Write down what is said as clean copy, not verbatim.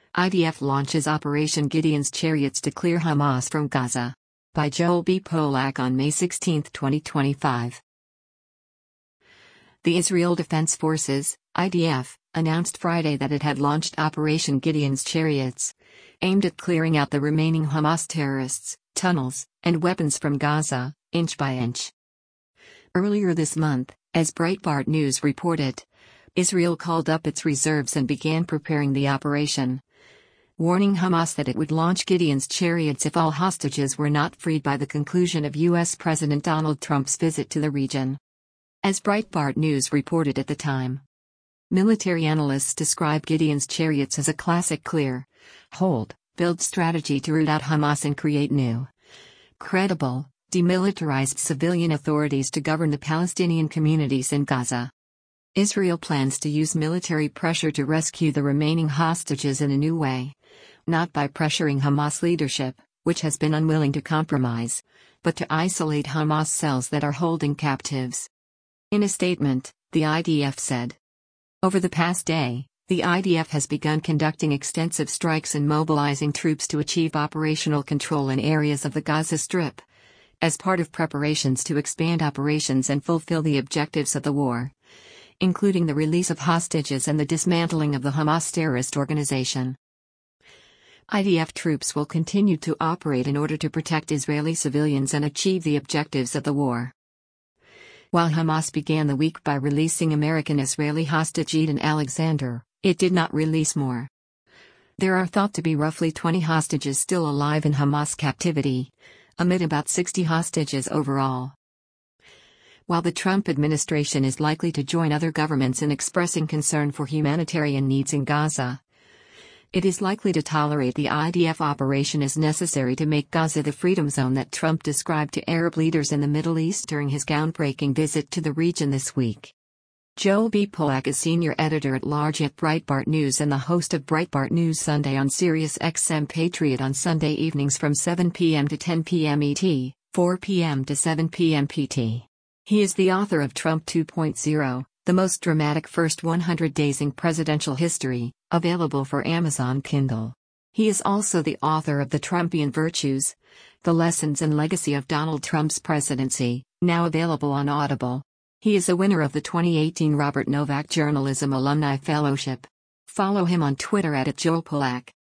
IDF launches Operation Gideon's Chariots to clear Hamas from Gaza. By Joel B. Polak on May 16, 2025. The Israel Defense Forces, IDF, announced Friday that it had launched Operation Gideon's Chariots, aimed at clearing out the remaining Hamas terrorists, tunnels, and weapons from Gaza, inch by inch. Earlier this month, as Breitbart News reported, Israel called up its reserves and began preparing the operation, warning Hamas that it would launch Gideon's Chariots if all hostages were not freed by the conclusion of U.S. President Donald Trump's visit to the region. As Breitbart News reported at the time, military analysts describe Gideon's Chariots as a classic clear, hold, build strategy to root out Hamas and create new, credible, demilitarized civilian authorities to govern the Palestinian communities in Gaza. Israel plans to use military pressure to rescue the remaining hostages in a new way, not by pressuring Hamas leadership, which has been unwilling to compromise, but to isolate Hamas cells that are holding captives. In a statement, the IDF said, "Over the past day, the IDF has begun conducting extensive strikes and mobilizing troops to achieve operational control in areas of the Gaza Strip, as part of preparations to expand operations and fulfill the objectives of the war, including the release of hostages and the dismantling of the Hamas terrorist organization." IDF troops will continue to operate in order to protect Israeli civilians and achieve the objectives of the war. While Hamas began the week by releasing American-Israeli hostage Eden Alexander, it did not release more. There are thought to be roughly 20 hostages still alive in Hamas captivity, amid about 60 hostages overall. While the Trump administration is likely to join other governments in expressing concern for humanitarian needs in Gaza, it is likely to tolerate the IDF operation as necessary to make Gaza the freedom zone that Trump described to Arab leaders in the Middle East during his groundbreaking visit to the region this week. Joel B. Polak is senior editor-at-large at Breitbart News and the host of Breitbart News Sunday on Sirius XM Patriot on Sunday evenings from 7 p.m. to 10 p.m. ET, 4 p.m. to 7 p.m. PT. He is the author of Trump 2.0, the most dramatic first 100 days in presidential history, available for Amazon Kindle. He is also the author of The Trumpian Virtues, The Lessons and Legacy of Donald Trump's Presidency, now available on Audible. He is a winner of the 2018 Robert Novak Journalism Alumni Fellowship. Follow him on Twitter @JoelPolak.